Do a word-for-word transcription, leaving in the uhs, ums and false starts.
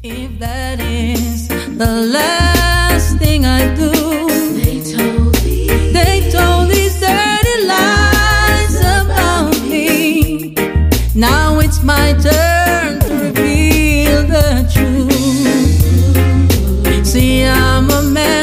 If that is the last thing I do, they told me, they told these dirty lies about me. Now it's my turn to reveal the truth. See, I'm a man.